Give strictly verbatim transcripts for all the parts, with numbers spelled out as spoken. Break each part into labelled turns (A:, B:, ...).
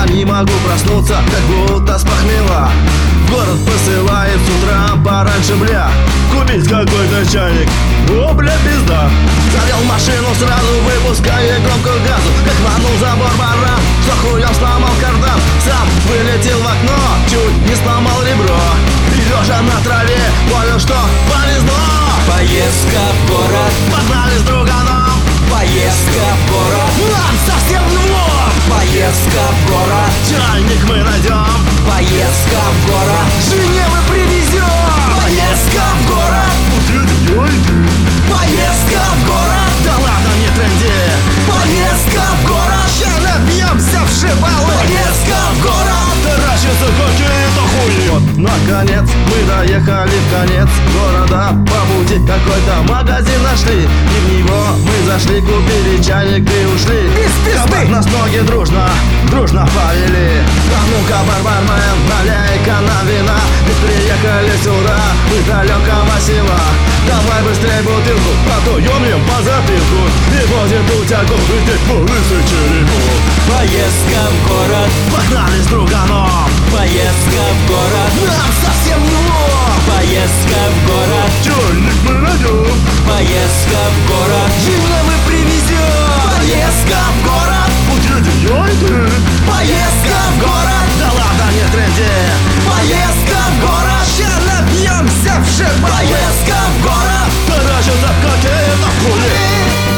A: не могу проснуться, как будто с похмела. В город посылает с утра пораньше, бля, купить какой-то чайник. О, бля, пизда. Завел машину, сразу выпуская громкую газу. Как манул забор баран, что хуем сломал кардан. Сам вылетел в окно, чуть не сломал ребро. И лежа на траве, понял, что повезло.
B: Поездка в город,
A: погнали с друганом.
B: поездка в город,
A: Нам совсем влом.
B: поездка в город,
A: Чайник мы найдем,
B: поездка в город,
A: жене мы привезем.
B: поездка в город, поездка в город,
A: Да ладно, не тренди.
B: поездка в город,
A: Ща набьемся в шибалы.
B: поездка в город.
A: Таращится какие-то хуи. Вот, наконец, мы доехали в конец города. По пути какой-то магазин нашли, и в него мы зашли, купили чайник и ушли. Кабак нас ноги дружно, дружно повели. А ну-ка, бармен, наляй-ка на вина. Ведь приехали сюда, мы далекого села. Давай быстрей бутылку, а то ёмнем по затылку. И будет у тебя лететь по лысой черепу.
B: Поездка в город,
A: Погнали с друганом,
B: поездка в город,
A: нам совсем не лом.
B: поездка в город,
A: Чайник мы найдем,
B: поездка в город,
A: жене мы привезем.
B: поездка в город,
A: Уедем я и ты.
B: поездка в город,
A: Да ладно, не тренди.
B: поездка в город,
A: Ща набьемся в шибалы.
B: поездка в город.
A: Таращится какие-то хули.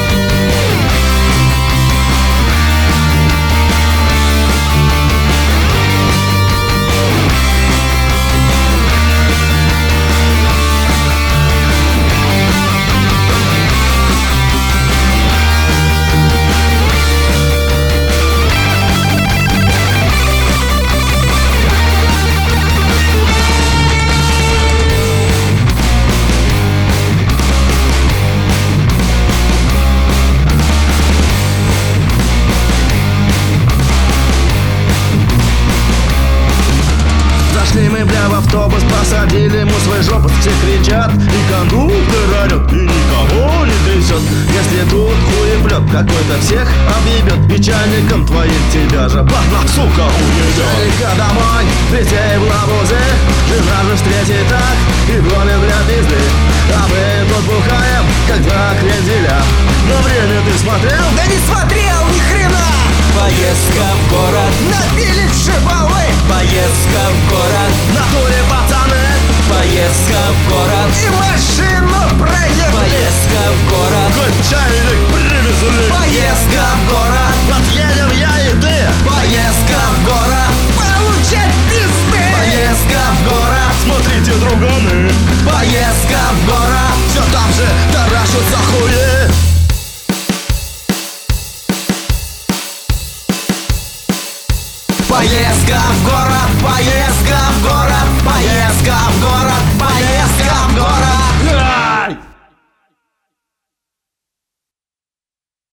A: Зашли мы, бля, в автобус, посадили ему свой жопус. Все кричат, и кондуктор орёт, и никого не трясет. Если тут хуеплет, какой-то всех объебет. И чайником твоим тебя же бахна, сука, уедет. Чайника домой, детей в лабузе. Жена же встретит так, и гонит для пизды. А мы тут бухаем, как два кренделя. Но время ты смотрел?
B: Да не смотрел ни хрена. Поездка в город,
A: Напили в шибалы.
B: поездка в город,
A: На туре пацаны,
B: поездка в город,
A: и машину проехали.
B: поездка в город,
A: Хоть чайник привезли.
B: поездка в город,
A: Отъедем я и ты,
B: поездка в город,
A: получать пизды.
B: поездка в город,
A: Смотрите, друганы,
B: поездка в город.
A: все там же таращатся хуи.
B: Поездка в город, поездка в город, поездка в город, поездка